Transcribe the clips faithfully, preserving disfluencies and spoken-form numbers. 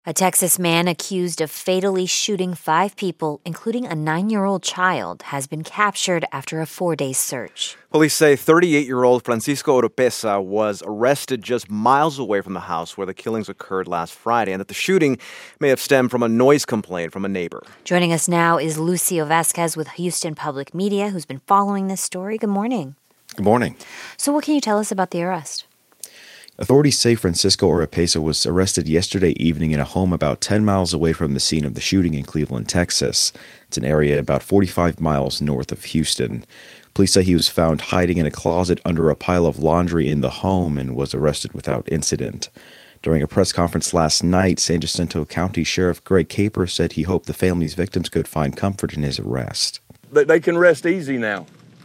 A Texas man accused of fatally shooting five people, including a nine-year-old child, has been captured after a four-day search. Police say thirty-eight-year-old Francisco Oropesa was arrested just miles away from the house where the killings occurred last Friday, and that the shooting may have stemmed from a noise complaint from a neighbor. Joining us now is Lucio Vasquez with Houston Public Media, who's been following this story. Good morning. Good morning. So what can you tell us about the arrest? Authorities say Francisco Oropesa was arrested yesterday evening in a home about ten miles away from the scene of the shooting in Cleveland, Texas. It's an area about forty-five miles north of Houston. Police say he was found hiding in a closet under a pile of laundry in the home and was arrested without incident. During a press conference last night, San Jacinto County Sheriff Greg Caper said he hoped the family's victims could find comfort in his arrest. They can rest easy now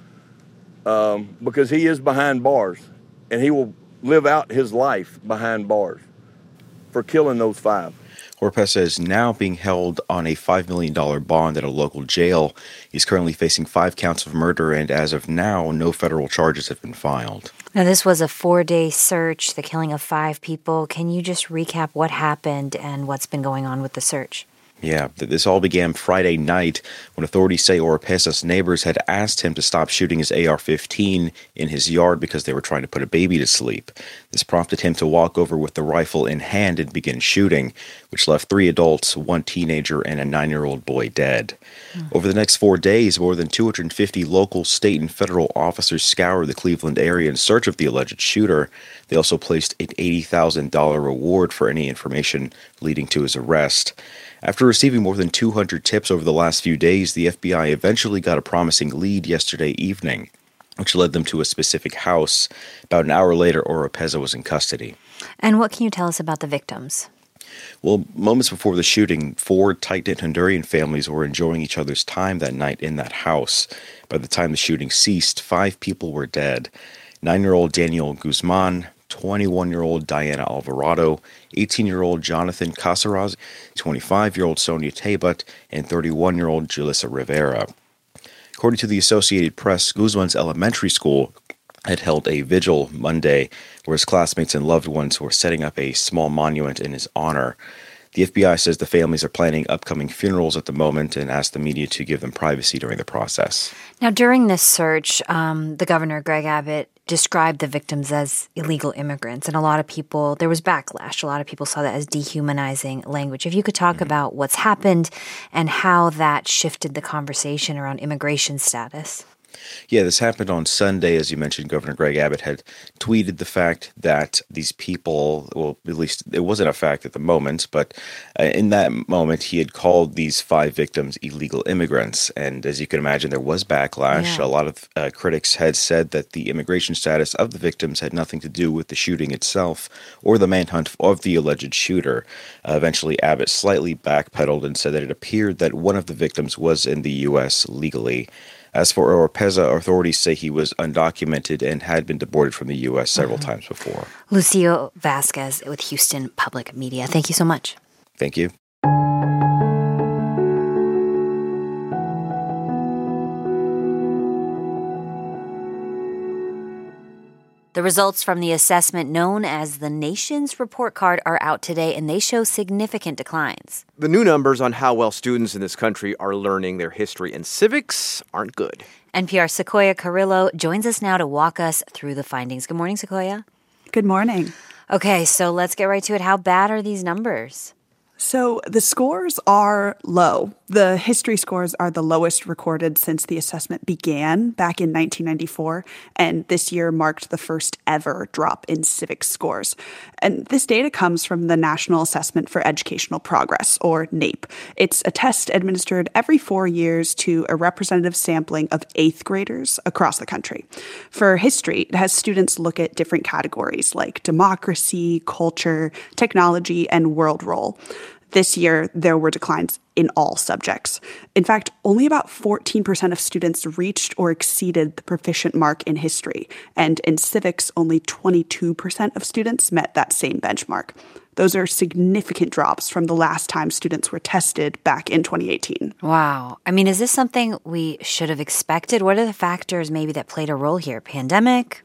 um, because he is behind bars, and he will live out his life behind bars for killing those five. Oropesa is now being held on a five million dollars bond at a local jail. He's currently facing five counts of murder, and as of now, no federal charges have been filed. Now, this was a four-day search, the killing of five people. Can you just recap what happened and what's been going on with the search? Yeah, this all began Friday night when authorities say Oropesa's neighbors had asked him to stop shooting his A R fifteen in his yard because they were trying to put a baby to sleep. This prompted him to walk over with the rifle in hand and begin shooting, which left three adults, one teenager, and a nine-year-old boy dead. Mm. Over the next four days, more than two hundred fifty local, state, and federal officers scoured the Cleveland area in search of the alleged shooter. They also placed an eighty thousand dollars reward for any information leading to his arrest. After receiving more than two hundred tips over the last few days, the F B I eventually got a promising lead yesterday evening, which led them to a specific house. About an hour later, Oropesa was in custody. And what can you tell us about the victims? Well, moments before the shooting, four tight-knit Honduran families were enjoying each other's time that night in that house. By the time the shooting ceased, five people were dead. Nine-year-old Daniel Guzman, twenty-one-year-old Diana Alvarado, eighteen-year-old Jonathan Casares, twenty-five-year-old Sonia Tabat, and thirty-one-year-old Julissa Rivera. According to the Associated Press, Guzman's elementary school had held a vigil Monday where his classmates and loved ones were setting up a small monument in his honor. The F B I says the families are planning upcoming funerals at the moment and asked the media to give them privacy during the process. Now, during this search, um, the governor, Greg Abbott, described the victims as illegal immigrants. And a lot of people, there was backlash. A lot of people saw that as dehumanizing language. If you could talk mm-hmm. about what's happened and how that shifted the conversation around immigration status. Yeah, this happened on Sunday. As you mentioned, Governor Greg Abbott had tweeted the fact that these people, well, at least it wasn't a fact at the moment, but uh, in that moment, he had called these five victims illegal immigrants. And as you can imagine, there was backlash. Yeah. A lot of uh, critics had said that the immigration status of the victims had nothing to do with the shooting itself or the manhunt of the alleged shooter. Uh, eventually, Abbott slightly backpedaled and said that it appeared that one of the victims was in the U S legally. As for Oropesa, authorities say he was undocumented and had been deported from the U S several mm-hmm. times before. Lucio Vasquez with Houston Public Media. Thank you so much. Thank you. The results from the assessment known as the Nation's Report Card are out today, and they show significant declines. The new numbers on how well students in this country are learning their history and civics aren't good. N P R's Sequoia Carrillo joins us now to walk us through the findings. Good morning, Sequoia. Good morning. Okay, so let's get right to it. How bad are these numbers? So the scores are low. The history scores are the lowest recorded since the assessment began back in nineteen ninety-four, and this year marked the first ever drop in civics scores. And this data comes from the National Assessment for Educational Progress, or NAEP. It's a test administered every four years to a representative sampling of eighth graders across the country. For history, it has students look at different categories like democracy, culture, technology, and world role. This year, there were declines in all subjects. In fact, only about fourteen percent of students reached or exceeded the proficient mark in history, and in civics, only twenty-two percent of students met that same benchmark. Those are significant drops from the last time students were tested back in twenty eighteen. Wow. I mean, is this something we should have expected? What are the factors maybe that played a role here? Pandemic?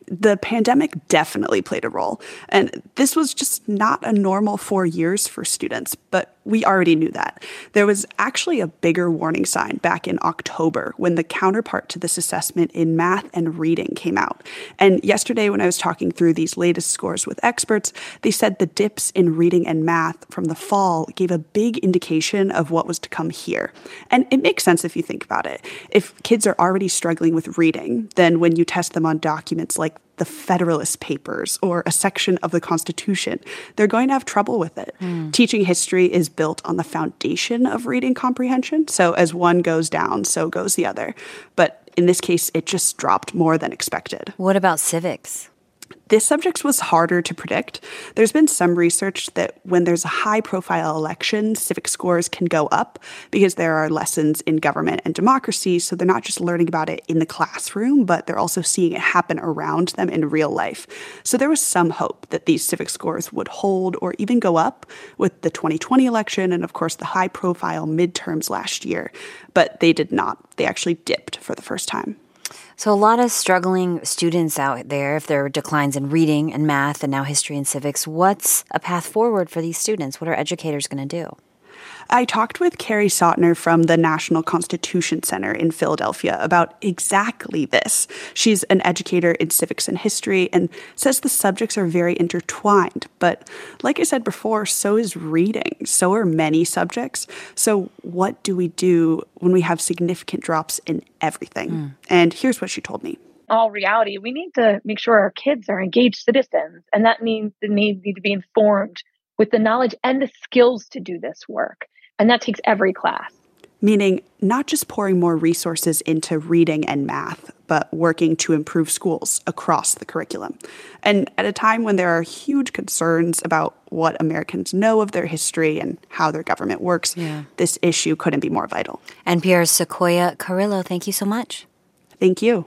The pandemic definitely played a role, and this was just not a normal four years for students, but we already knew that. There was actually a bigger warning sign back in October when the counterpart to this assessment in math and reading came out. And yesterday when I was talking through these latest scores with experts, they said the dips in reading and math from the fall gave a big indication of what was to come here. And it makes sense if you think about it. If kids are already struggling with reading, then when you test them on documents like the Federalist Papers or a section of the Constitution, they're going to have trouble with it. Mm. Teaching history is built on the foundation of reading comprehension. So as one goes down, so goes the other. But in this case, it just dropped more than expected. What about civics? This subject was harder to predict. There's been some research that when there's a high-profile election, civic scores can go up because there are lessons in government and democracy, so they're not just learning about it in the classroom, but they're also seeing it happen around them in real life. So there was some hope that these civic scores would hold or even go up with the twenty twenty election and, of course, the high-profile midterms last year. But they did not. They actually dipped for the first time. So a lot of struggling students out there, if there are declines in reading and math and now history and civics, what's a path forward for these students? What are educators going to do? I talked with Carrie Sautner from the National Constitution Center in Philadelphia about exactly this. She's an educator in civics and history and says the subjects are very intertwined. But like I said before, so is reading. So are many subjects. So what do we do when we have significant drops in everything? Mm. And here's what she told me. In all reality, we need to make sure our kids are engaged citizens. And that means they need, need to be informed with the knowledge and the skills to do this work. And that takes every class. Meaning not just pouring more resources into reading and math, but working to improve schools across the curriculum. And at a time when there are huge concerns about what Americans know of their history and how their government works, yeah. This issue couldn't be more vital. N P R's Sequoia Carrillo, thank you so much. Thank you.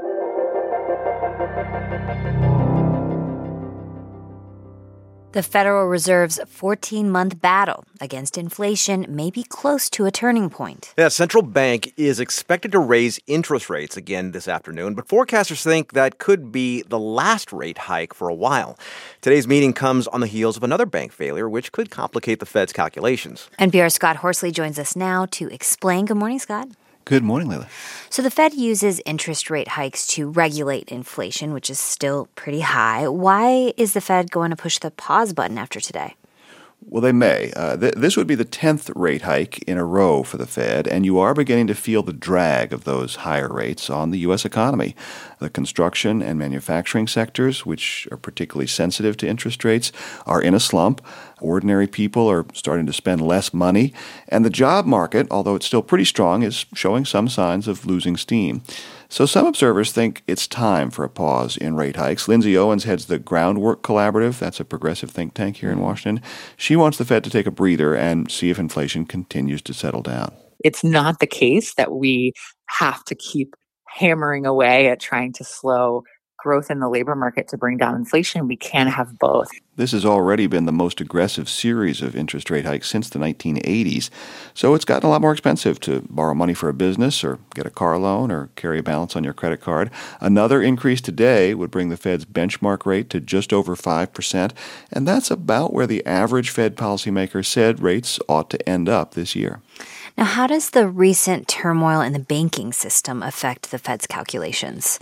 The Federal Reserve's fourteen-month battle against inflation may be close to a turning point. Yeah, central bank is expected to raise interest rates again this afternoon, but forecasters think that could be the last rate hike for a while. Today's meeting comes on the heels of another bank failure, which could complicate the Fed's calculations. N P R's Scott Horsley joins us now to explain. Good morning, Scott. Good morning, Leila. So the Fed uses interest rate hikes to regulate inflation, which is still pretty high. Why is the Fed going to push the pause button after today? Well, they may. Uh, th- this would be the tenth rate hike in a row for the Fed, and you are beginning to feel the drag of those higher rates on the U S economy. The construction and manufacturing sectors, which are particularly sensitive to interest rates, are in a slump. Ordinary people are starting to spend less money, and the job market, although it's still pretty strong, is showing some signs of losing steam. So some observers think it's time for a pause in rate hikes. Lindsay Owens heads the Groundwork Collaborative. That's a progressive think tank here in Washington. She wants the Fed to take a breather and see if inflation continues to settle down. It's not the case that we have to keep hammering away at trying to slow growth in the labor market to bring down inflation. We can have both. This has already been the most aggressive series of interest rate hikes since the nineteen eighties. So it's gotten a lot more expensive to borrow money for a business or get a car loan or carry a balance on your credit card. Another increase today would bring the Fed's benchmark rate to just over five percent, and that's about where the average Fed policymaker said rates ought to end up this year. Now, how does the recent turmoil in the banking system affect the Fed's calculations?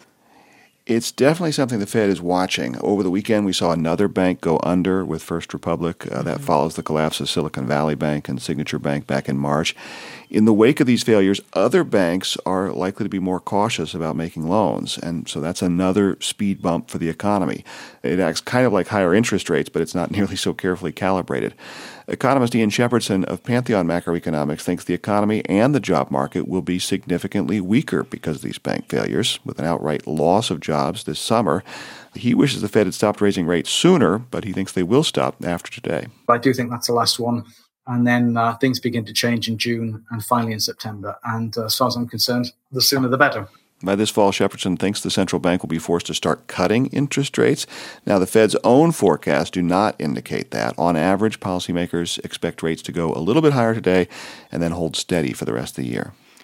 It's definitely something the Fed is watching. Over the weekend, we saw another bank go under with First Republic. Uh, mm-hmm. That follows the collapse of Silicon Valley Bank and Signature Bank back in March. In the wake of these failures, other banks are likely to be more cautious about making loans, and so that's another speed bump for the economy. It acts kind of like higher interest rates, but it's not nearly so carefully calibrated. Economist Ian Shepherdson of Pantheon Macroeconomics thinks the economy and the job market will be significantly weaker because of these bank failures, with an outright loss of jobs this summer. He wishes the Fed had stopped raising rates sooner, but he thinks they will stop after today. I do think that's the last one. And then uh, things begin to change in June and finally in September. And uh, as far as I'm concerned, the sooner the better. By this fall, Shepherdson thinks the central bank will be forced to start cutting interest rates. Now, the Fed's own forecasts do not indicate that. On average, policymakers expect rates to go a little bit higher today and then hold steady for the rest of the year.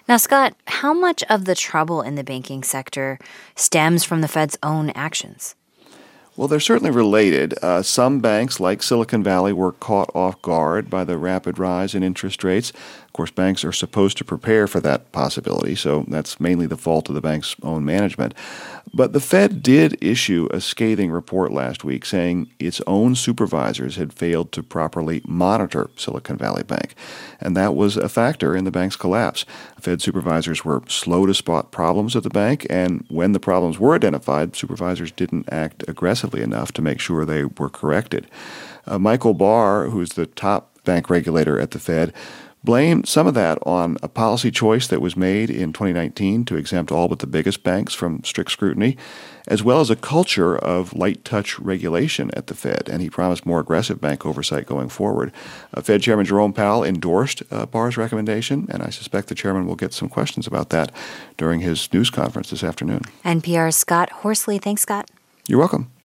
Now, Scott, how much of the trouble in the banking sector stems from the Fed's own actions? Well, they're certainly related. Uh, some banks, like Silicon Valley, were caught off guard by the rapid rise in interest rates. Of course, banks are supposed to prepare for that possibility, so that's mainly the fault of the bank's own management. But the Fed did issue a scathing report last week saying its own supervisors had failed to properly monitor Silicon Valley Bank, and that was a factor in the bank's collapse. Fed supervisors were slow to spot problems at the bank, and when the problems were identified, supervisors didn't act aggressively enough to make sure they were corrected. Uh, Michael Barr, who's the top bank regulator at the Fed, blamed some of that on a policy choice that was made in twenty nineteen to exempt all but the biggest banks from strict scrutiny, as well as a culture of light-touch regulation at the Fed, and he promised more aggressive bank oversight going forward. Uh, Fed Chairman Jerome Powell endorsed uh, Barr's recommendation, and I suspect the chairman will get some questions about that during his news conference this afternoon. N P R's Scott Horsley. Thanks, Scott. You're welcome.